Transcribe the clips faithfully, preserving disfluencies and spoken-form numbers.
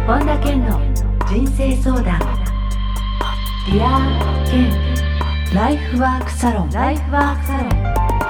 本田健の人生相談。ディア健ライフワークサロン。ライフワークサロン。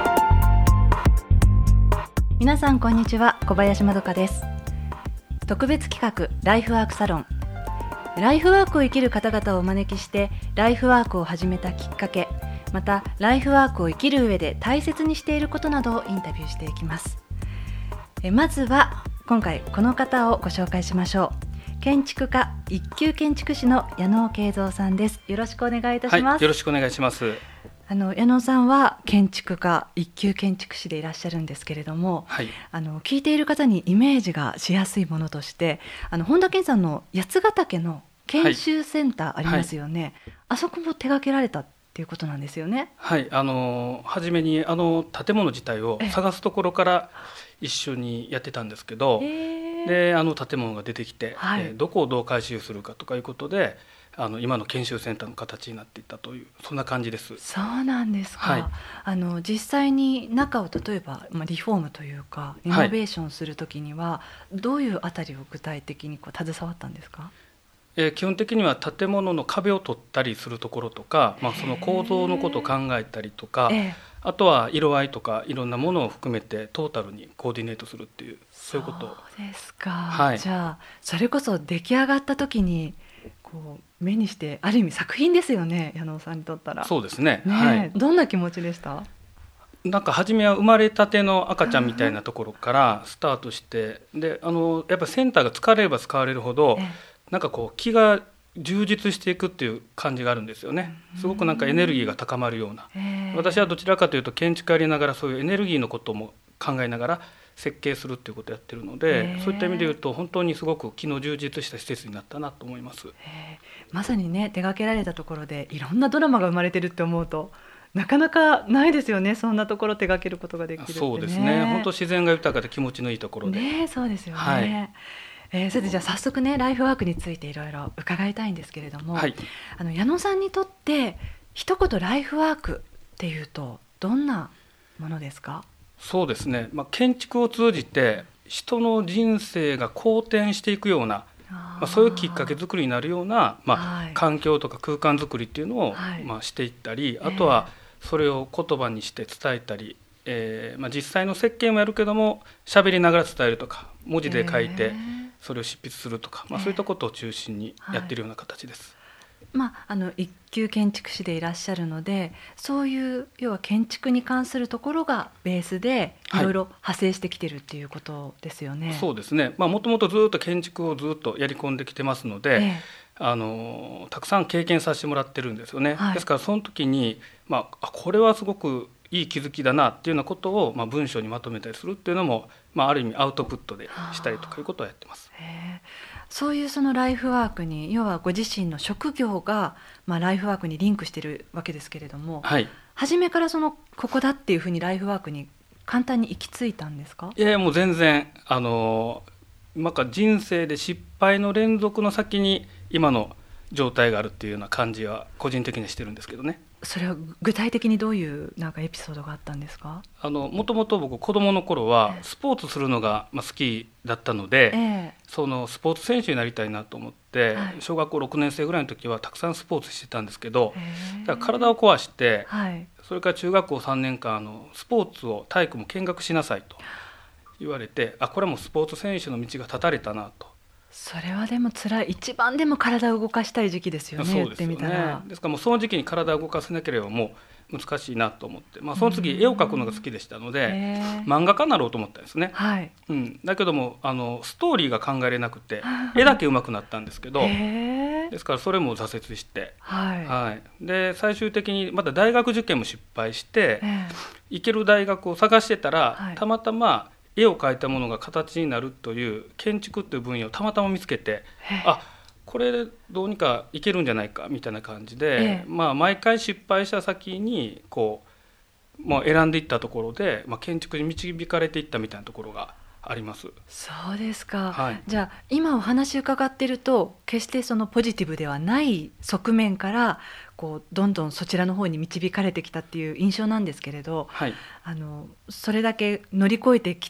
皆さんこんにちは、小林まどかです。特別企画ライフワークサロン。ライフワークを生きる方々をお招きしてライフワークを始めたきっかけ、またライフワークを生きる上で大切にしていることなどをインタビューしていきます。えまずは今回この方をご紹介しましょう。建築家一級建築士の矢野慶三さんです。よろしくお願いいたします。 はい、よろしくお願いします。 あの矢野さんは建築家一級建築士でいらっしゃるんですけれども、 はい、 あの聞いている方にイメージがしやすいものとしてあの本田健さんの八ヶ岳の研修センターありますよね、はいはい、あそこも手掛けられたっていうことなんですよね。 はい、あの初めにあの建物自体を探すところから一緒にやってたんですけど、であの建物が出てきて、はい、えー、どこをどう改修するかとかいうことであの今の研修センターの形になっていったというそんな感じです。 そうなんですか、 はい、 あの実際に中を例えば、まあ、リフォームというかリノベーションするときには、はい、どういうあたりを具体的にこう携わったんですか？ えー、基本的には建物の壁を取ったりするところとか、まあ、その構造のことを考えたりとか、あとは色合いとかいろんなものを含めてトータルにコーディネートするっていうそういうこと。 そうですか、 はい、 じゃあそれこそ出来上がった時にこう目にしてある意味作品ですよね、矢野さんにとったら。 そうです ね, ね、 はい、 どんな気持ちでした？ なんか初めは生まれたての赤ちゃんみたいなところからスタートしてであのやっぱセンターが使われれば使われるほど、ええなんかこう気が充実していくっていう感じがあるんですよね。すごくなんかエネルギーが高まるような、私はどちらかというと建築やりながらそういうエネルギーのことも考えながら設計するっていうことをやってるので、そういった意味で言うと本当にすごく機能充実した施設になったなと思います。 まさにね、手掛けられたところでいろんなドラマが生まれてるって思うとなかなかないですよね。そんなところ手掛けることができるってね。 そうですね、本当自然が豊かで気持ちのいいところで、 ね、そうですよね、はい。えー、それでじゃあ早速ねライフワークについていろいろ伺いたいんですけれども、はい、あの矢野さんにとって一言ライフワークっていうとどんなものですか？ そうですね、まあ、建築を通じて人の人生が好転していくようなまあ、そういうきっかけ作りになるような、まあはい、環境とか空間作りっていうのを、はいまあ、していったり、あとはそれを言葉にして伝えたり、えーまあ、実際の設計もやるけども喋りながら伝えるとか文字で書いてそれを執筆するとか、まあ、そういったことを中心にやっているような形です。 はいまあ、あの一級建築士でいらっしゃるのでそういう要は建築に関するところがベースでいろいろ派生してきてるっていうことですよね。はい、 そうですね、もともとずっと建築をずっとやり込んできてますので、ええ、あのたくさん経験させてもらってるんですよね。はい、ですからその時に、まあ、これはすごくいい気づきだなっていうようなことを、まあ、文章にまとめたりするっていうのも、まあ、ある意味アウトプットでしたりとかいうことをやってます。 へそういうそのライフワークに要はご自身の職業が、まあ、ライフワークにリンクしているわけですけれども、はい、初めからそのここだっていうふうにライフワークに簡単に行き着いたんですか？ いやもう全然あのなんか人生で失敗の連続の先に今の状態があるっていうような感じは個人的にはしてるんですけどね。 それは具体的にどういうなんかエピソードがあったんですか？ あのもともと僕子どもの頃はスポーツするのが好きだったので、ええ、そのスポーツ選手になりたいなと思って、はい、小学校ろくねん生ぐらいの時はたくさんスポーツしてたんですけど、だから体を壊して、はい、それから中学校さんねんかんあのスポーツを体育も見学しなさいと言われて、あこれはもうスポーツ選手の道が断たれたなと。 それはでも辛い、一番でも体を動かしたい時期ですよね。 そうですよね。 言ってみたらですからもうその時期に体を動かせなければもう難しいなと思って、まあ、その次絵を描くのが好きでしたので漫画家になろうと思ったんですね、はいうん、だけどもあのストーリーが考えれなくて絵だけ上手くなったんですけどですからそれも挫折して、はいはい、で最終的にまた大学受験も失敗して行ける大学を探してたら、はい、たまたま絵を描いたものが形になるという建築という分野をたまたま見つけて、あこれでどうにかいけるんじゃないかみたいな感じで、ええまあ、毎回失敗した先にこう、まあ、選んでいったところで、まあ、建築に導かれていったみたいなところがあります。 そうですか、 はい、 じゃあ今お話伺っていると決してそのポジティブではない側面からこうどんどんそちらの方に導かれてきたっていう印象なんですけれど、はい、あのそれだけ乗り越えてきた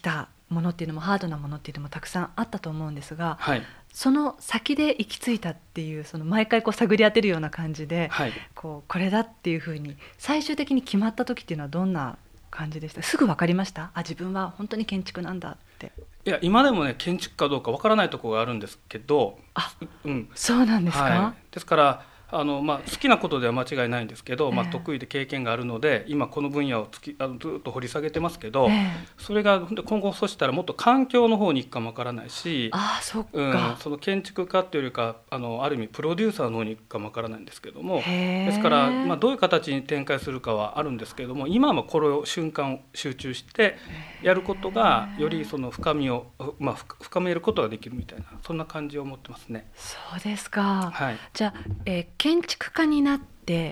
ものっていうのもハードなものっていうのもたくさんあったと思うんですが、 はい、 その先で行き着いたっていう、その毎回こう探り当てるような感じで、 はい、 こうこれだっていうふうに最終的に決まった時っていうのはどんな感じでした？すぐ分かりました？あ、自分は本当に建築なんだって。 いや、今でもね、建築かどうか分からないところがあるんですけど。 あ、 うん、 そうなんですか。 はい、ですからあの、まあ、好きなことでは間違いないんですけど、まあ、得意で経験があるので、今この分野をつきあのずっと掘り下げてますけど、えー、それが今後そしたらもっと環境の方に行くかもわからないし、 あ、そっか、 うん、その建築家というよりか あのある意味プロデューサーの方に行くかもわからないんですけども、ですから、まあ、どういう形に展開するかはあるんですけども、今はこれを瞬間集中してやることがよりその深みを、まあ、深めることができるみたいな、そんな感じを持ってますね。 そうですか、 はい、 じゃあ、えー、建築家になって、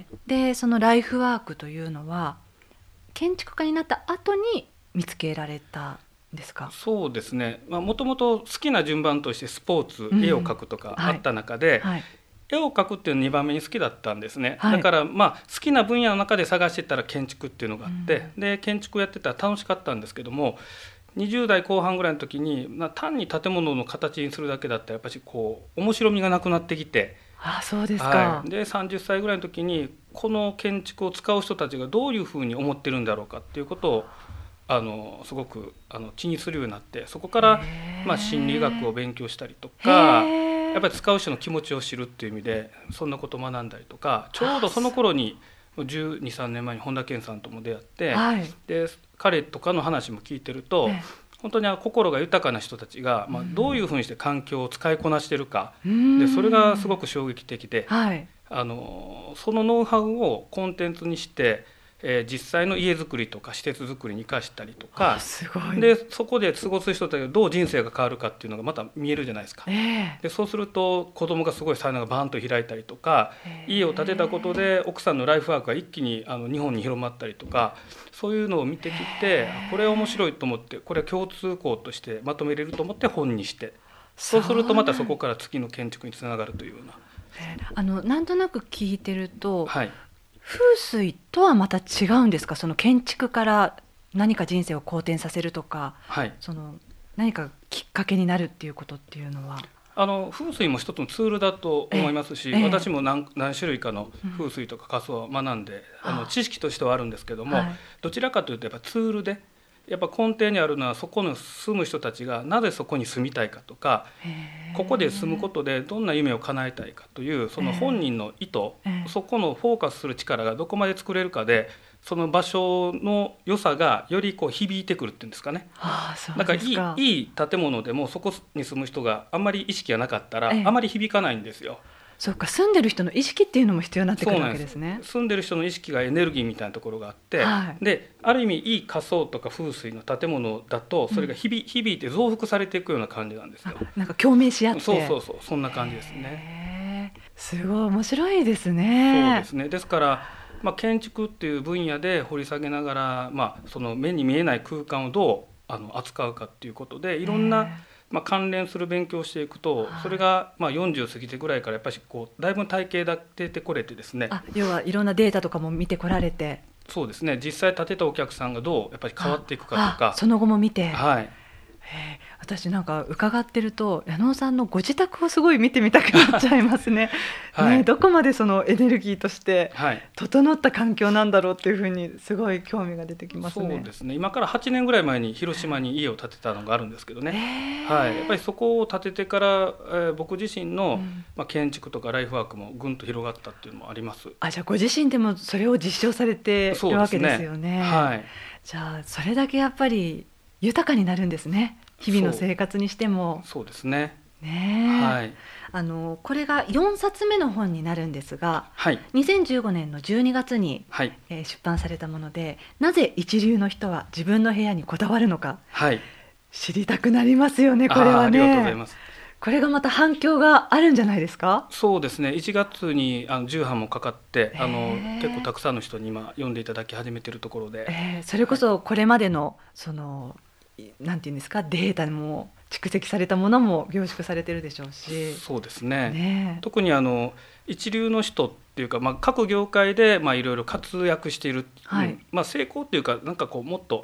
でそのライフワークというのは建築家になった後に見つけられたんですか？ そうですね、もともと好きな順番としてスポーツ、うん、絵を描くとかあった中で、はいはい、絵を描くっていうのがにばんめに好きだったんですね、はい、だからまあ好きな分野の中で探していったら建築っていうのがあって、うん、で建築をやってたら楽しかったんですけども、にじゅう代後半ぐらいの時に、まあ、単に建物の形にするだけだったらやっぱりこう面白みがなくなってきて、 あ、そうですか、 はい、でさんじゅっさいぐらいの時にこの建築を使う人たちがどういうふうに思ってるんだろうかっていうことをあのすごくあの気にするようになって、そこから、まあ、心理学を勉強したりとか、やっぱり使う人の気持ちを知るっていう意味でそんなことを学んだりとか、ちょうどその頃にじゅうに、さんねんまえに本田健さんとも出会って、はい、で彼とかの話も聞いてると、本当に心が豊かな人たちが、まあ、どういうふうにして環境を使いこなしてるか、でそれがすごく衝撃的で、はい、あのそのノウハウをコンテンツにして、えー、実際の家づくりとか施設づくりに生かしたりとか、 すごい、 でそこで過ごす人たちがどう人生が変わるかっていうのがまた見えるじゃないですか、えー、でそうすると子供がすごい才能がバーンと開いたりとか、えー、家を建てたことで奥さんのライフワークが一気にあの日本に広まったりとか、そういうのを見てきて、えー、これは面白いと思って、これは共通項としてまとめれると思って本にして、そうするとまたそこから次の建築につながるというような、 えー、あのなんとなく聞いてると、 はい、 風水とはまた違うんですか？その建築から何か人生を好転させるとか、はい、その何かきっかけになるっていうことっていうのは、 あの風水も一つのツールだと思いますし、ええ、私も 何, 何種類かの風水とか仮想を学んで、うん、あの知識としてはあるんですけども、はい、どちらかというとやっぱツールで、やっぱ根底にあるのはそこの住む人たちがなぜそこに住みたいかとか、ここで住むことでどんな夢を叶えたいかというその本人の意図、そこのフォーカスする力がどこまで作れるかで、その場所の良さがよりこう響いてくるっていうんですかね。 ああ、そうですか。 だからいい、いい建物でもそこに住む人があんまり意識がなかったらあまり響かないんですよ。 そうか、住んでる人の意識っていうのも必要になってくるわけですね。 そうなんです。住んでる人の意識がエネルギーみたいなところがあって、はい、である意味いい仮想とか風水の建物だとそれが 響,、うん、響いて増幅されていくような感じなんですよ。 なんか共鳴し合って、 そうそうそう、そんな感じですね。 すごい面白いですね。 そうですね。ですから、まあ、建築っていう分野で掘り下げながら、まあ、その目に見えない空間をどうあの扱うかっていうことでいろんな、まあ、関連する勉強をしていくと、それがまあよんじゅう過ぎてぐらいからやっぱりこうだいぶ体系立ててこれてですね、 あ、要はいろんなデータとかも見てこられて、 そうですね、実際建てたお客さんがどうやっぱり変わっていくかとか、 その後も見て、 はい、 へ、私なんか伺ってると矢野さんのご自宅をすごい見てみたくなっちゃいますね。はい、ね、どこまでそのエネルギーとして整った環境なんだろうっていうふうにすごい興味が出てきますね。 そうですね、今からはちねんぐらい前に広島に家を建てたのがあるんですけどね、はい、やっぱりそこを建ててから、えー、僕自身の、うんまあ、建築とかライフワークもぐんと広がったっていうのもあります。 あ、じゃあご自身でもそれを実証されているわけですよね。 はい、 じゃあそれだけやっぱり豊かになるんですね、日々の生活にしても。 そう、そうですね。 ね、 はい、 あのこれがよんさつめの本になるんですが、 はい、 にせんじゅうごねんのじゅうにがつに、 はいえー、出版されたもので、なぜ一流の人は自分の部屋にこだわるのか、 はい、 知りたくなりますよね、これはね。 あ, ありがとうございます。 これがまた反響があるんじゃないですか。 そうですね、いちがつにあのじゅうはんもかかってあの結構たくさんの人に今読んでいただき始めているところで、 えー、それこそこれまでのそのなんていうんですか、データも蓄積されたものも凝縮されてるでしょうし。 そうですね、 ね、 特にあの一流の人っていうか、まあ、各業界でまあいろいろ活躍している、はい、まあ、成功っていうかなんかこうもっと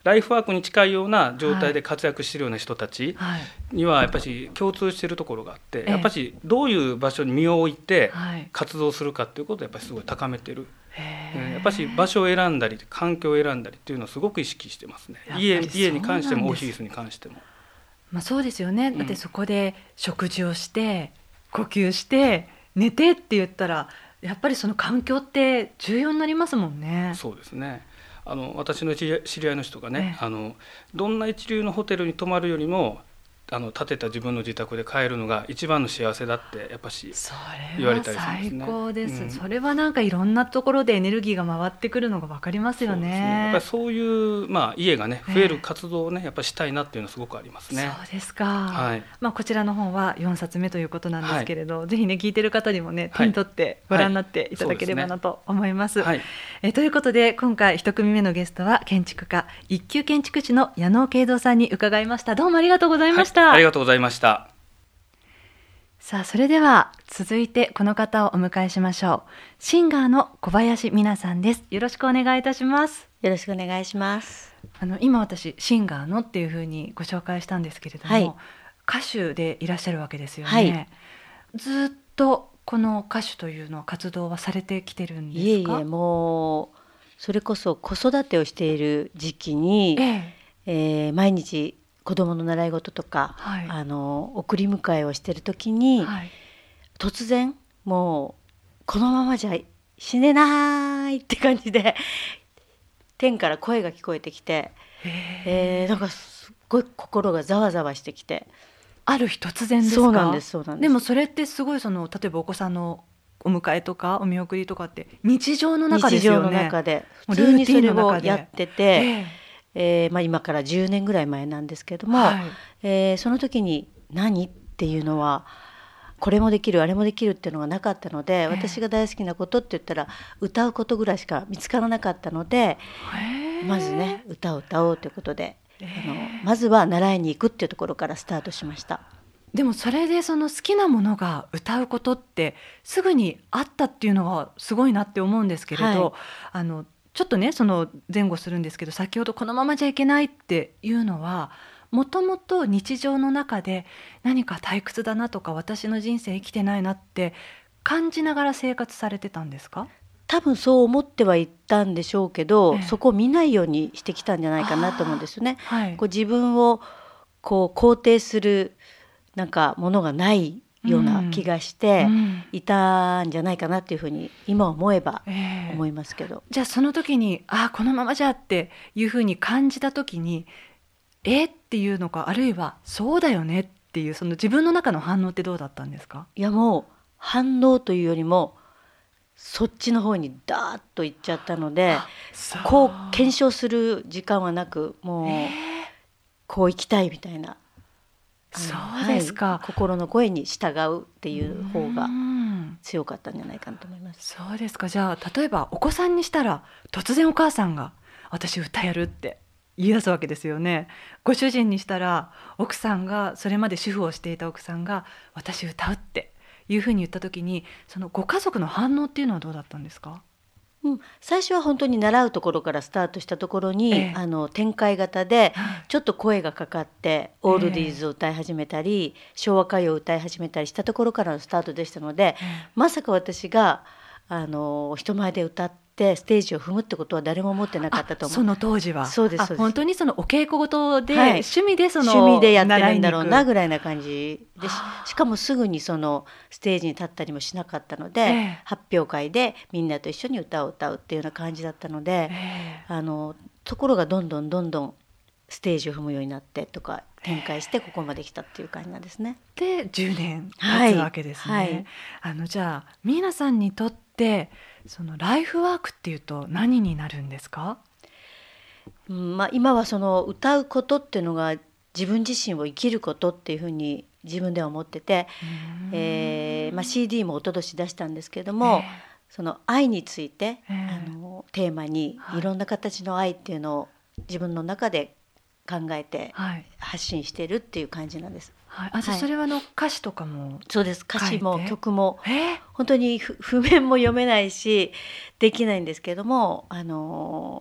ライフワークに近いような状態で活躍しているような人たちにはやっぱり共通しているところがあって、やっぱりどういう場所に身を置いて活動するかっていうことをやっぱりすごい高めてる。やっぱり場所を選んだり環境を選んだりっていうのをすごく意識してますね。家、家に関してもオフィスに関しても。 まあ、そうですよね。だってそこで食事をして呼吸して寝てって言ったらやっぱりその環境って重要になりますもんね。 そうですね。あの私の知り合いの人がね、あのどんな一流のホテルに泊まるよりもあの建てた自分の自宅で帰るのが一番の幸せだってやっぱし言われたりしますね。 最高です、うん、それはなんかいろんなところでエネルギーが回ってくるのが分かりますよね。 そうですね。やっぱりそういう、まあ、家がね増える活動をねやっぱりしたいなっていうのはすごくありますね。 そうですか、 はい。まあ、 こちらの本はよんさつめということなんですけれど、はい、ぜひね聞いてる方にもね手に取ってご覧になっていただければなと思います、はいはい。えということで今回一組目のゲストは建築家一級建築士の矢野慶三さんに伺いました。どうもありがとうございました、 はい、ありがとうございました。 さあそれでは続いてこの方をお迎えしましょう。シンガーの小林美奈さんです。よろしくお願いいたします。 よろしくお願いします。 あの今私シンガーのっていうふうにご紹介したんですけれども、はい、歌手でいらっしゃるわけですよね、はい、ずっとこの歌手というのは活動はされてきてるんですか？ いえいえ、もうそれこそ子育てをしている時期に、えええー、毎日子供の習い事とか、はい、あの送り迎えをしている時に、はい、突然もうこのままじゃ死ねないって感じで天から声が聞こえてきて、えー、なんかすっごい心がざわざわしてきて。 ある日突然ですか？ そうなんです、そうなんです。 でもそれってすごいその例えばお子さんのお迎えとかお見送りとかって日常の中ですよね。 日常の中で普通にそれをやってて、えーえーまあ、今からじゅうねんぐらい前なんですけども、はい、えー、その時に何っていうのはこれもできるあれもできるっていうのがなかったので、私が大好きなことって言ったら歌うことぐらいしか見つからなかったので、まずね歌を歌おうということで、あのまずは習いに行くっていうところからスタートしました。 でもそれでその好きなものが歌うことってすぐにあったっていうのはすごいなって思うんですけれど、はい、あのちょっとねその前後するんですけど、先ほどこのままじゃいけないっていうのはもともと日常の中で何か退屈だなとか私の人生生きてないなって感じながら生活されてたんですか？ 多分そう思ってはいったんでしょうけど、ええ、そこを見ないようにしてきたんじゃないかなと思うんですよね、はい、こう自分をこう肯定するなんかものがないような気がしていたんじゃないかなっていうふうに今思えば思いますけど、 えー、じゃあその時にあこのままじゃっていうふうに感じた時にえっていうのか、あるいはそうだよねっていうその自分の中の反応ってどうだったんですか？ いやもう反応というよりもそっちの方にダーッといっちゃったので、こう検証する時間はなくもうこう生きたいみたいな、 そうですか、 はい、心の声に従うっていう方が強かったんじゃないかなと思います。 そうですか。じゃあ例えばお子さんにしたら突然お母さんが私歌やるって言い出すわけですよね。ご主人にしたら奥さんがそれまで主婦をしていた奥さんが私歌うっていうふうに言った時にそのご家族の反応っていうのはどうだったんですか？ うん、最初は本当に習うところからスタートしたところに、ええ、あの展開型でちょっと声がかかってオールディーズを歌い始めたり、え、昭和歌謡を歌い始めたりしたところからのスタートでしたので、まさか私があの人前で歌ってステージを踏むってことは誰も思ってなかったと思う。 その当時はそうです、そうです。 本当にそのお稽古事で、はい、趣味でその趣味でやってるんだろうなぐらいな感じで、 し, しかもすぐにそのステージに立ったりもしなかったので、えー、発表会でみんなと一緒に歌を歌うっていうような感じだったので、えー、あのところがどんどんどんどんステージを踏むようになってとか展開してここまで来たっていう感じなんですね。 でじゅうねん経つわけですね、はいはい、あのじゃあミーナさんにとってそのライフワークっていうと何になるんですか？ うんまあ、今はその歌うことっていうのが自分自身を生きることっていうふうに自分では思ってて、えーまあ、シーディー も一昨年出したんですけれども、えー、その愛について、えー、あのテーマにいろんな形の愛っていうのを自分の中で考えて発信しているっていう感じなんです、 はい、あじゃあそれはの歌詞とかも、 そうです。歌詞も曲も本当に譜面も読めないしできないんですけれども、あの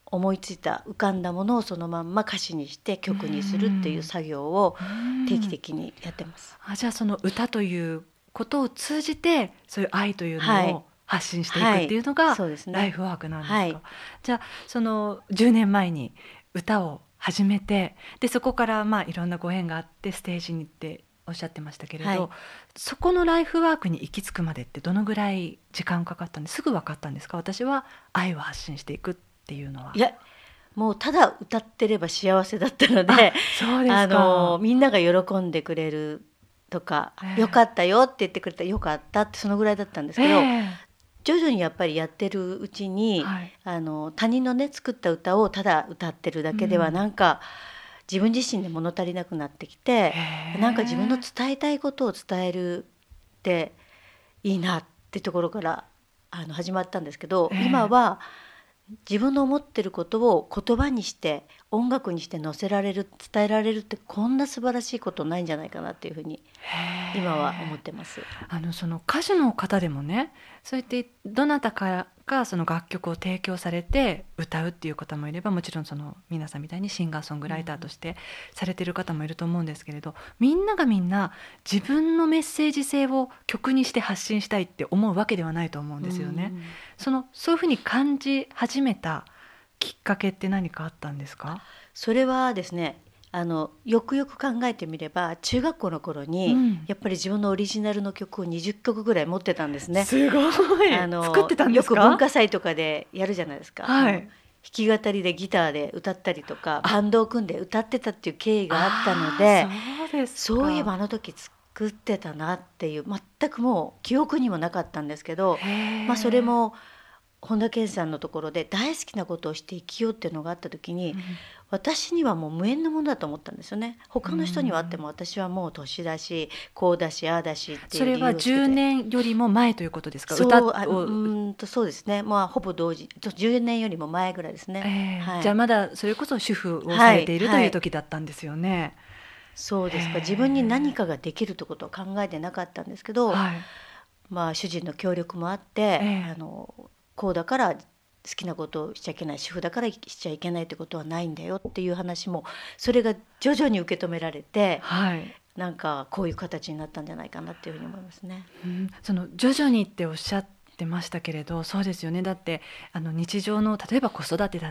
思いついた浮かんだものをそのまんま歌詞にして曲にするっていう作業を定期的にやってます。 あ、じゃあその歌ということを通じてそういう愛というのを発信していくっていうのが、はいはい、ライフワークなんですか。はい、じゃあそのじゅうねんまえに歌を始めて、でそこからまあいろんなご縁があってステージに行っておっしゃってましたけれど、はい、そこのライフワークに行き着くまでってどのぐらい時間かかったんですぐ分かったんですか？私は愛を発信していくっていうのは。 いや、もうただ歌ってれば幸せだったので、 そうですか。 あのみんなが喜んでくれるとか、えー、よかったよって言ってくれた、よかったってそのぐらいだったんですけど、えー、徐々にやっぱりやってるうちに、はい、あの他人のね作った歌をただ歌ってるだけではなんか、うん、自分自身で物足りなくなってきて、なんか自分の伝えたいことを伝えるっていいなってところからあの始まったんですけど、今は自分の思ってることを言葉にして音楽にして載せられる、伝えられるってこんな素晴らしいことないんじゃないかなっていうふうに今は思ってます。 あのその歌手の方でもね、そうやってどなたかがその楽曲を提供されて歌うっていう方もいれば、もちろんその皆さんみたいにシンガーソングライターとしてされてる方もいると思うんですけれど、みんながみんな自分のメッセージ性を曲にして発信したいって思うわけではないと思うんですよね。うん、そのそういうふうに感じ始めたきっかけって何かあったんですか？ それはですね、あのよくよく考えてみれば中学校の頃に、うん、やっぱり自分のオリジナルの曲をにじゅっきょくぐらい持ってたんですね。 すごい。あの作ってたんですか？ よく文化祭とかでやるじゃないですか、はい、弾き語りでギターで歌ったりとかバンドを組んで歌ってたっていう経緯があったので、 そうですか。 そういえばあの時作ってたなっていう、全くもう記憶にもなかったんですけど、まあ、それも本田健さんのところで大好きなことをして生きようっていうのがあった時に、うん、私にはもう無縁のものだと思ったんですよね。他の人にはあっても私はもう年だしこうだしああだしっていう理由をつけて。 それはじゅうねんよりも前ということですか？ そう、 歌あうんとそうですね、まあ、ほぼ同時、じゅうねんよりも前ぐらいですね、 えーはい、じゃあまだそれこそ主婦をされている、はい、という時だったんですよね。 そうですか。自分に何かができるってことを考えてなかったんですけど、はい、まあ、主人の協力もあって、えー、あのこうだから好きなことをしちゃいけない、主婦だからしちゃいけないってことはないんだよっていう話も、それが徐々に受け止められて、はい、なんかこういう形になったんじゃないかなっていうふうに思いますね。 うん、その徐々にっておっしゃってましたけれど、そうですよね。だってあの日常の例えば子育てだって、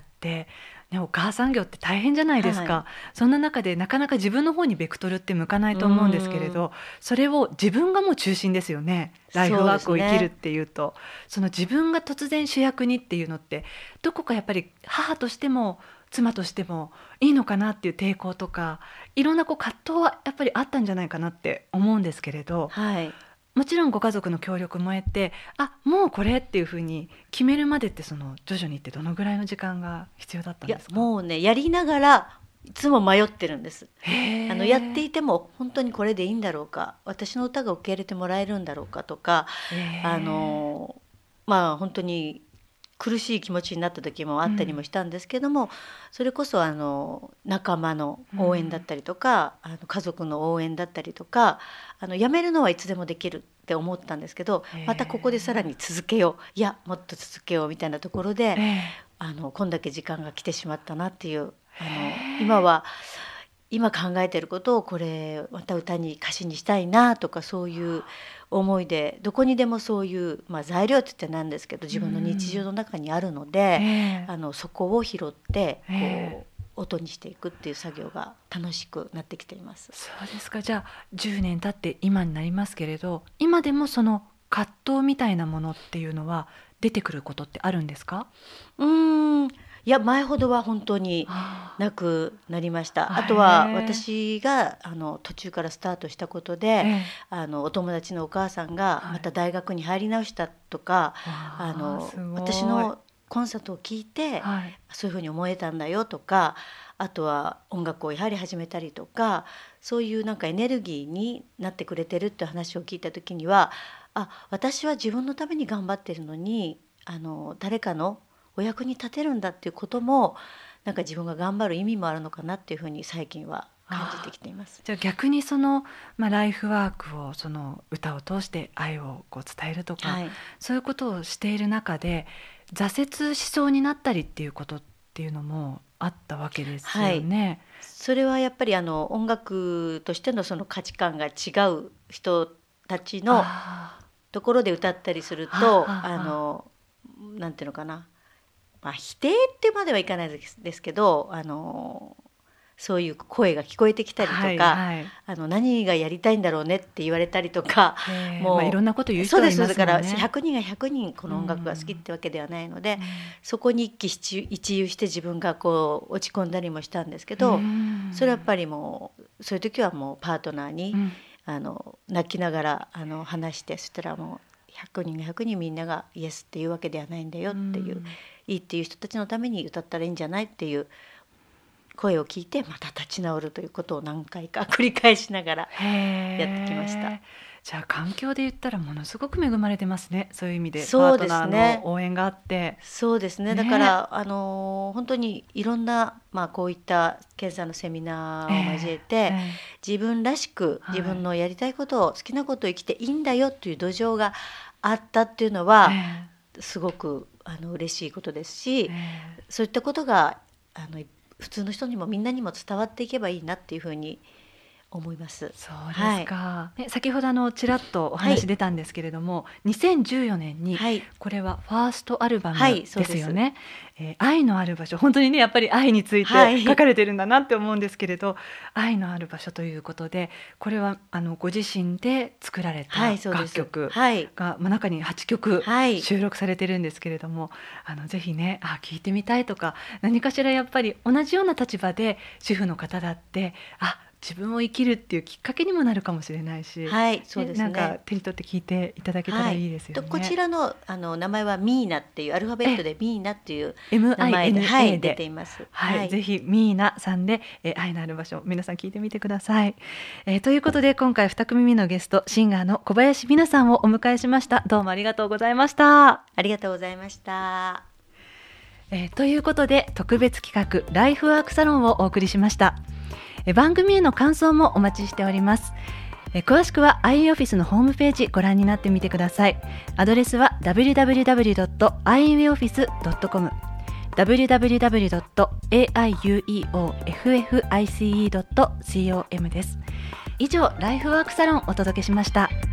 ね、お母さん業って大変じゃないですか、はい、そんな中でなかなか自分の方にベクトルって向かないと思うんですけれど、それを自分がもう中心ですよね。ライフワークを生きるっていうと、 そ, うですね、その自分が突然主役にっていうのってどこかやっぱり母としても妻としてもいいのかなっていう抵抗とか、いろんなこう葛藤はやっぱりあったんじゃないかなって思うんですけれど、はい、もちろんご家族の協力も得て、あ、もうこれっていうふうに決めるまでって、その徐々にってどのぐらいの時間が必要だったんですか？ いや、もうね、やりながらいつも迷ってるんです。あのやっていても本当にこれでいいんだろうか、私の歌が受け入れてもらえるんだろうかとか、あのまあ本当に苦しい気持ちになった時もあったりもしたんですけども、うん、それこそあの仲間の応援だったりとか、うん、あの家族の応援だったりとか、あのやめるのはいつでもできるって思ったんですけど、またここでさらに続けよう、いやもっと続けようみたいなところで、あのこんだけ時間が来てしまったなっていう、あの今は今考えていることをこれまた歌に歌詞にしたいなとか、そういう思いでどこにでもそういう、まあ、材料って言ってなんですけど自分の日常の中にあるので、えー、あのそこを拾ってこう、えー、音にしていくっていう作業が楽しくなってきています。 そうですか。じゃあじゅうねん経って今になりますけれど、今でもその葛藤みたいなものっていうのは出てくることってあるんですか？ うーんいや、前ほどは本当になくなりました。あとは私があの途中からスタートしたことで、あのお友達のお母さんがまた大学に入り直したとか、はい、あの私のコンサートを聞いて、はい、そういうふうに思えたんだよとか、あとは音楽をやはり始めたりとか、そういうなんかエネルギーになってくれてるって話を聞いた時には、あ、私は自分のために頑張ってるのに、あの誰かのお役に立てるんだっていうことも、なんか自分が頑張る意味もあるのかなっていうふうに最近は感じてきています。 じゃあ逆にその、まあ、ライフワークをその歌を通して愛をこう伝えるとか、はい、そういうことをしている中で挫折しそうになったりっていうことっっていうのもあったわけですよね。はい、 それはやっぱりあの音楽としてのその価値観が違う人たちのところで歌ったりすると、あのなんていうのかな、まあ、否定ってまではいかないですですけど、あのそういう声が聞こえてきたりとか、はいはい、あの何がやりたいんだろうねって言われたりとか、 もう、まあ、いろんなこと言う人はいますもんね。 そうです。だからひゃくにんがひゃくにんこの音楽が好きってわけではないので、うん、そこに一喜一憂して自分がこう落ち込んだりもしたんですけど、うん、それはやっぱりもうそういう時はもうパートナーに、うん、あの泣きながらあの話して、そしたらもうひゃくにんがひゃくにんみんながイエスっていうわけではないんだよっていう、うん、いいっていう人たちのために歌ったらいいんじゃないっていう声を聞いて、また立ち直るということを何回か繰り返しながらやってきました。 じゃあ環境で言ったらものすごく恵まれてますね。そういう意味でパートナーの応援があって。 そうですね。だから、ね、あの本当にいろんな、まあ、こういった健さんのセミナーを交えて、えーえー、自分らしく自分のやりたいことを、はい、好きなことを生きていいんだよという土壌があったっていうのは、えー、すごくあの嬉しいことですし、えー、そういったことがあの普通の人にもみんなにも伝わっていけばいいなっていうふうに思います。 そうですか。はい、先ほどあのちらっとお話出たんですけれども、はい、にせんじゅうよねんにこれはファーストアルバムですよね。はい、えー、愛のある場所、本当にねやっぱり愛について書かれてるんだなって思うんですけれど、はい、愛のある場所ということで、これはあのご自身で作られた楽曲が、はい、まあ、中にはちきょく収録されてるんですけれども、はい、あのぜひね、あ聞いてみたいとか、何かしらやっぱり同じような立場で主婦の方だって、あ自分を生きるっていうきっかけにもなるかもしれないし、 はい、そうですね、 なんか手に取って聞いていただけたらいいですよね。 はい、こちら の, あの名前はミーナっていうアルファベットでミーナっていう名前で、はい、出ています。 はいはい、ぜひミーナさんで、えー、愛のある場所皆さん聞いてみてください。えー、ということで今回に組目のゲストシンガーの小林美奈さんをお迎えしました。どうもありがとうございました。 ありがとうございました。 えー、ということで特別企画ライフワークサロンをお送りしました。番組への感想もお待ちしております。詳しくは アイウェイオフィスのホームページご覧になってみてください。アドレスは ダブリューダブリューダブリュードットアイウェイオフィスドットコム ダブリューダブリューダブリュードットエーアイユーイーオーエフエフアイシーイードットコム です。以上ライフワークサロンをお届けしました。